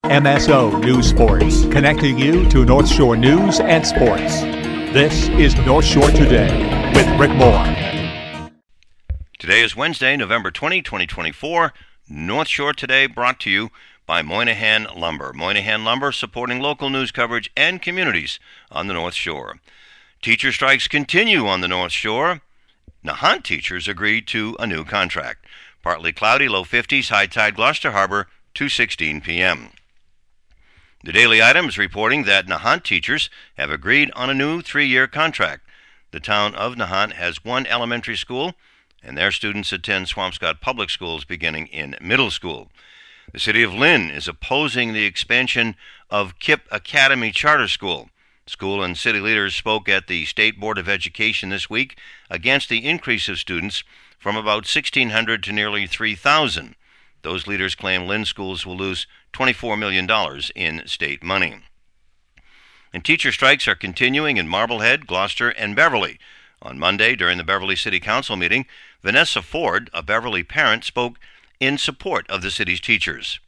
MSO News Sports, connecting you to North Shore news and sports. This is North Shore Today with Rick Moore. Today is Wednesday, November 20, 2024. North Shore Today brought to you by Moynihan Lumber. Moynihan Lumber supporting local news coverage and communities on the North Shore. Teacher strikes continue on the North Shore. Nahant teachers agreed to a new contract. Partly cloudy, low 50s, high tide Gloucester Harbor, 2:16 p.m. The Daily Item's reporting that Nahant teachers have agreed on a new 3-year contract. The town of Nahant has one elementary school, and their students attend Swampscott Public Schools beginning in middle school. The city of Lynn is opposing the expansion of KIPP Academy Charter School. School and city leaders spoke at the State Board of Education this week against the increase of students from about 1,600 to nearly 3,000. Those leaders claim Lynn schools will lose $24 million in state money. And teacher strikes are continuing in Marblehead, Gloucester, and Beverly. On Monday, during the Beverly City Council meeting, Vanessa Ford, a Beverly parent, spoke in support of the city's teachers.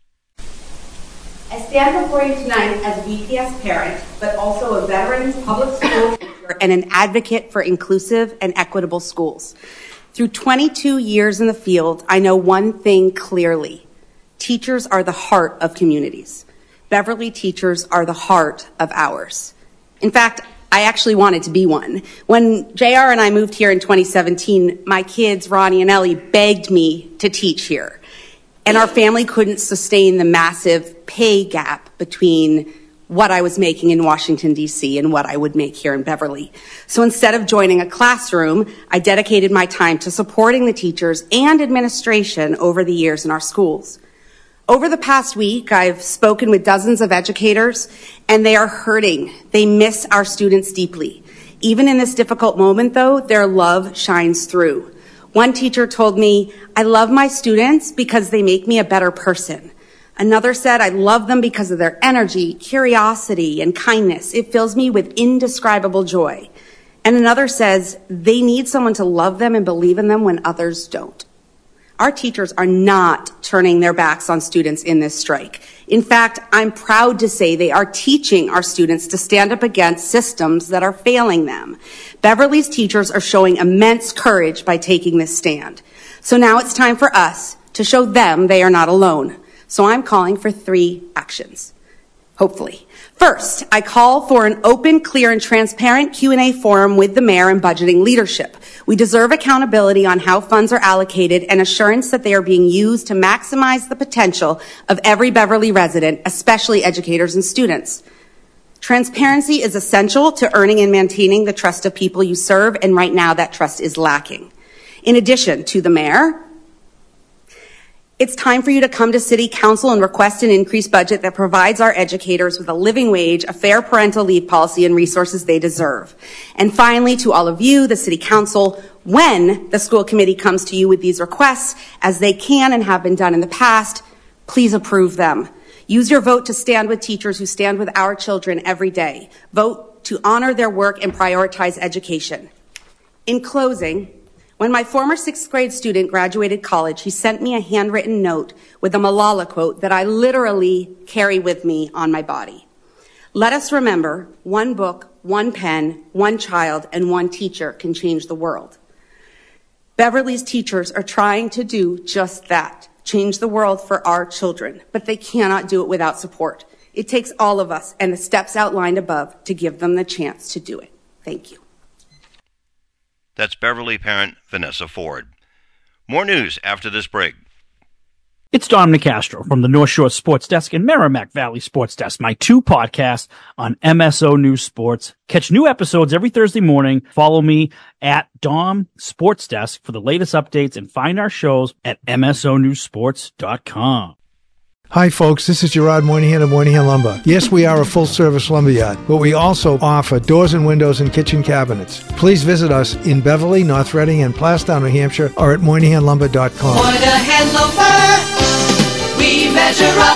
I stand before you tonight as a BPS parent, but also a veteran public school teacher and an advocate for inclusive and equitable schools. Through 22 years in the field, I know one thing clearly. Teachers are the heart of communities. Beverly teachers are the heart of ours. In fact, I actually wanted to be one. When JR and I moved here in 2017, my kids, Ronnie and Ellie, begged me to teach here. And our family couldn't sustain the massive pay gap between what I was making in Washington, D.C. and what I would make here in Beverly. So instead of joining a classroom, I dedicated my time to supporting the teachers and administration over the years in our schools. Over the past week, I've spoken with dozens of educators, and they are hurting. They miss our students deeply. Even in this difficult moment, though, their love shines through. One teacher told me, "I love my students because they make me a better person." Another said, "I love them because of their energy, curiosity, and kindness. It fills me with indescribable joy." And another says, "They need someone to love them and believe in them when others don't." Our teachers are not turning their backs on students in this strike. In fact, I'm proud to say they are teaching our students to stand up against systems that are failing them. Beverly's teachers are showing immense courage by taking this stand. So now it's time for us to show them they are not alone. So I'm calling for 3 actions, hopefully. First, I call for an open, clear, and transparent Q&A forum with the mayor and budgeting leadership. We deserve accountability on how funds are allocated and assurance that they are being used to maximize the potential of every Beverly resident, especially educators and students. Transparency is essential to earning and maintaining the trust of people you serve, and right now that trust is lacking. In addition to the mayor, it's time for you to come to City Council and request an increased budget that provides our educators with a living wage, a fair parental leave policy, and resources they deserve. And finally, to all of you, the City Council, when the school committee comes to you with these requests, as they can and have been done in the past, please approve them. Use your vote to stand with teachers who stand with our children every day. Vote to honor their work and prioritize education. In closing, when my former 6th grade student graduated college, he sent me a handwritten note with a Malala quote that I literally carry with me on my body. Let us remember, one book, one pen, one child, and one teacher can change the world. Beverly's teachers are trying to do just that, change the world for our children, but they cannot do it without support. It takes all of us and the steps outlined above to give them the chance to do it. Thank you. That's Beverly parent Vanessa Ford. More news after this break. It's Dom Nicastro from the North Shore Sports Desk and Merrimack Valley Sports Desk, my 2 podcasts on MSO News Sports. Catch new episodes every Thursday morning. Follow me at Dom Sports Desk for the latest updates and find our shows at msonewsports.com. Hi, folks. This is Gerard Moynihan of Moynihan Lumber. Yes, we are a full-service lumberyard, but we also offer doors and windows and kitchen cabinets. Please visit us in Beverly, North Reading, and Plastown, New Hampshire, or at MoynihanLumber.com. Moynihan Lumber, we measure up.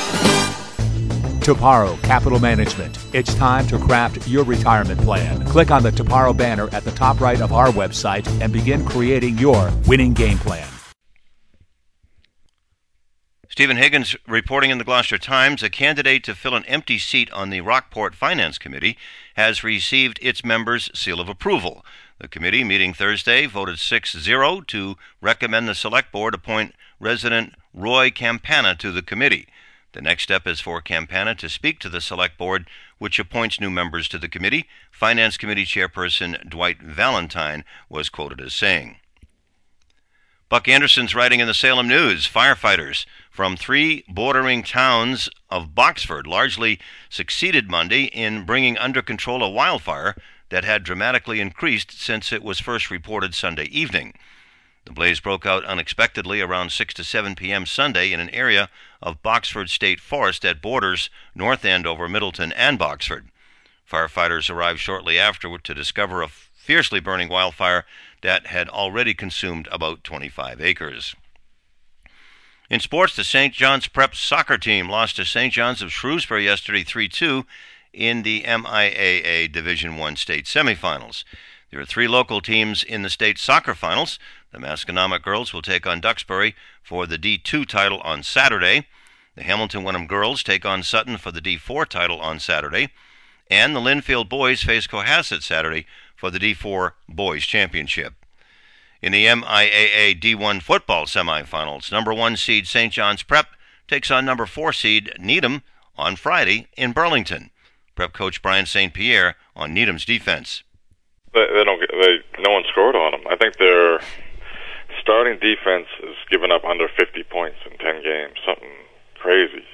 Toparo Capital Management. It's time to craft your retirement plan. Click on the Toparo banner at the top right of our website and begin creating your winning game plan. Stephen Higgins reporting in the Gloucester Times, a candidate to fill an empty seat on the Rockport Finance Committee has received its members' seal of approval. The committee, meeting Thursday, voted 6-0 to recommend the Select Board appoint resident Roy Campana to the committee. The next step is for Campana to speak to the Select Board, which appoints new members to the committee. Finance Committee Chairperson Dwight Valentine was quoted as saying. Buck Anderson's writing in the Salem News, firefighters from 3 bordering towns of Boxford largely succeeded Monday in bringing under control a wildfire that had dramatically increased since it was first reported Sunday evening. The blaze broke out unexpectedly around 6 to 7 p.m. Sunday in an area of Boxford State Forest that borders North Andover, Middleton, and Boxford. Firefighters arrived shortly afterward to discover a fiercely burning wildfire that had already consumed about 25 acres. In sports, the St. John's Prep soccer team lost to St. John's of Shrewsbury yesterday 3-2 in the MIAA Division I state semifinals. There are 3 local teams in the state soccer finals. The Masconomet girls will take on Duxbury for the D2 title on Saturday. The Hamilton Wenham girls take on Sutton for the D4 title on Saturday. And the Linfield boys face Cohasset Saturday for the D4 Boys Championship. In the MIAA D1 football semifinals, number 1 seed St. John's Prep takes on number 4 seed Needham on Friday in Burlington. Prep coach Brian St. Pierre on Needham's defense. No one scored on them. I think their starting defense has given up under 50 points in 10 games, something crazy.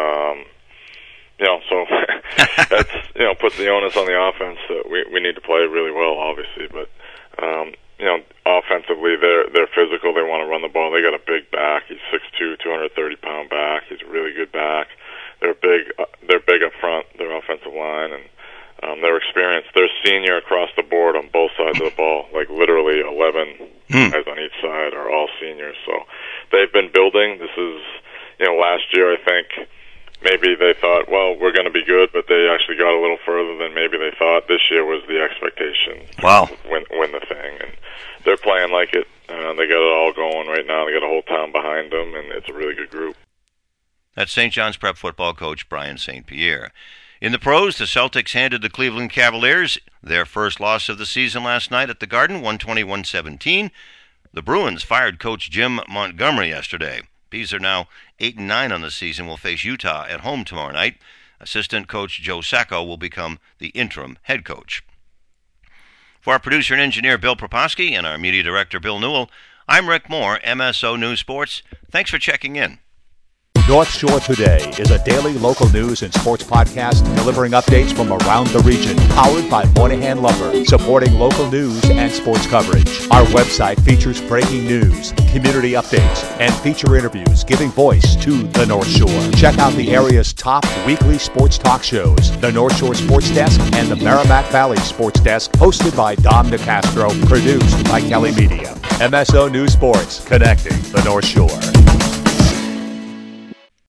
So that's puts the onus on the offense that we need to play really well, obviously, but offensively they're physical. They want to run the ball. They got a big back. He's 6'2", 230-pound back. He's a really good back. They're big up front. Their offensive line and their experience. They're senior across the board on both sides of the ball. Like literally 11 guys on each side are all seniors. So they've been building. This is last year I think. Maybe they thought, well, we're going to be good, but they actually got a little further than maybe they thought. This year was the expectation. Wow. Win the thing. And they're playing like it. They got it all going right now. They got a whole town behind them, and it's a really good group. That's St. John's Prep football coach Brian St. Pierre. In the pros, the Celtics handed the Cleveland Cavaliers their first loss of the season last night at the Garden, 120-117. The Bruins fired coach Jim Montgomery yesterday. Bees are now 8-9 on the season, will face Utah at home tomorrow night. Assistant coach Joe Sacco will become the interim head coach. For our producer and engineer Bill Proposki and our media director Bill Newell, I'm Rick Moore, MSO News Sports. Thanks for checking in. North Shore Today is a daily local news and sports podcast delivering updates from around the region, powered by Moynihan Lumber, supporting local news and sports coverage. Our website features breaking news, community updates, and feature interviews giving voice to the North Shore. Check out the area's top weekly sports talk shows, the North Shore Sports Desk and the Merrimack Valley Sports Desk, hosted by Dom DeCastro, produced by Kelly Media. MSO News Sports, connecting the North Shore.